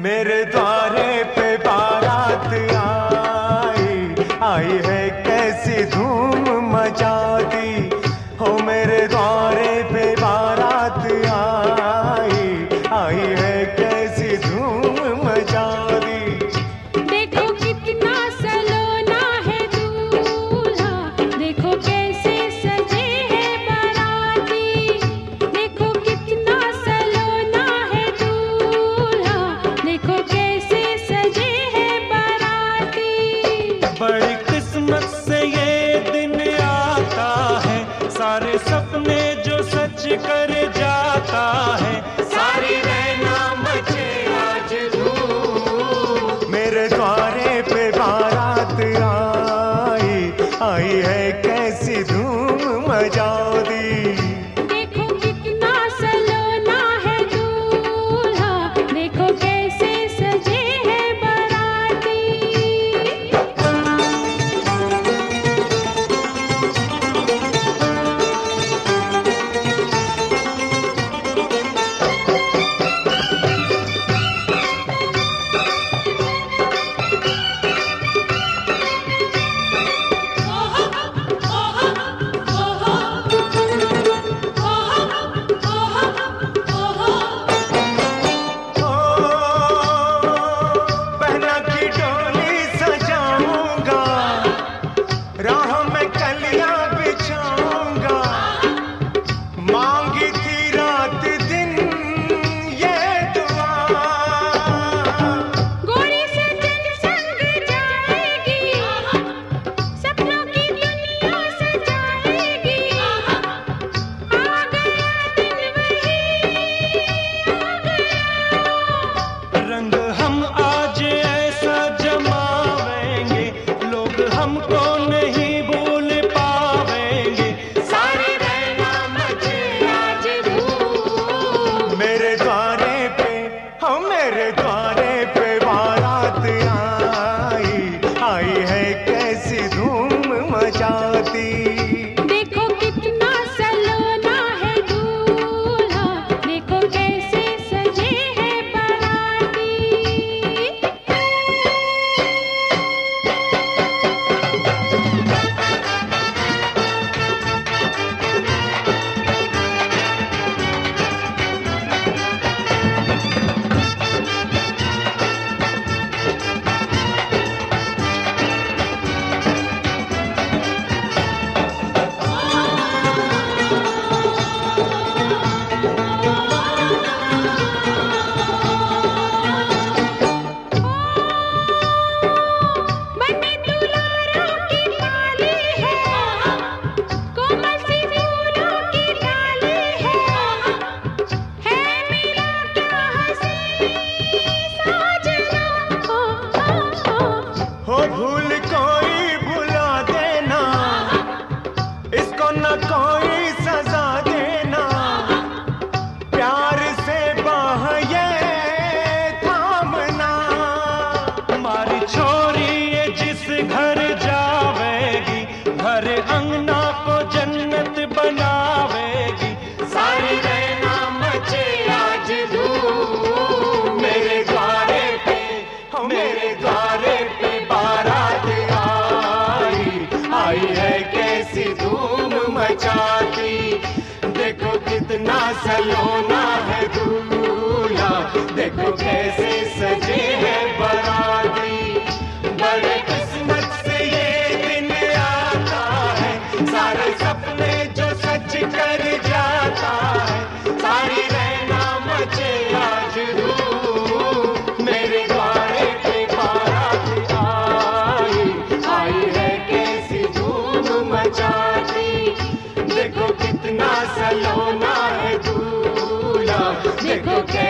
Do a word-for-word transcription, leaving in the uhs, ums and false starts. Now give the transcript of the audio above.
मेरे द्वारे पे बारात आई, आई है कैसी धूम मचा दी। हो मेरे द्वारे पे बारात आई, आई है कैसी धूम मचा दी। देखो कितना सलोना है दूल्हा, देखो कैसे सजे है बाराती। देखो कितना सलोना है दूल्हा, देखो कैसे सजे है बाराती। बड़ी किस्मत से ये दिन आता है, सारे सपने जो सच कर जाता है। सारी रहना मचे आज धूम, मेरे द्वारे पे बारात आई, आई है कैसी धूम मचा दी। देखो कितना सलोना है दूल्हा, देखो कैसे सजे है बाराती। बहना की डोली सजाऊंगा, राह में कलियां बिछाऊंगा। मांगी थी रात दिन ये दुआ, गोरी सजन संग जाएगी, सपनों की दुनिया सजाएगी। आ गया दिन वही, आ गया। रंग हम आज ऐसा जमावेंगे, लोग हमको नहीं भूल पावेंगे। सारी रहना मचे आज धूम, मेरे द्वारे पे, हो मेरे द्वारे पे बारात आई, आई है कैसी धूम मचाती। देखो कितना सलोना है दूल्हा, देखो कैसे सजे है बाराती। बने दुलारों की डाली है, कोमल सी फूलों की डाली है। है मेरा क्या हंसी साजना, हो, हो, हो। हो भूल कोई भुला देना, इसको न कोई सजा देना। प्यार से बाह ये थामना, हमारी छोरी ये जिस घर जावेगी, घर अंगना को जन्नत बनावेगी। सारी रहना मचे आज धूम, मेरे द्वारे पे, हो मेरे द्वारे पे बारात आई, आई है कैसी धूम मचाती। देखो कितना सलोना है दूल्हा, देखो कैसे सजे है बाराती। बड़े किस्मत से ये दिन आता है, सारे सपने जो सच कर जाता है। सारी रहना मचे आज धूम, मेरे द्वारे पे बारात आई, आई है कैसी धूम मचाती। देखो कितना सलोना है दूल्हा, देखो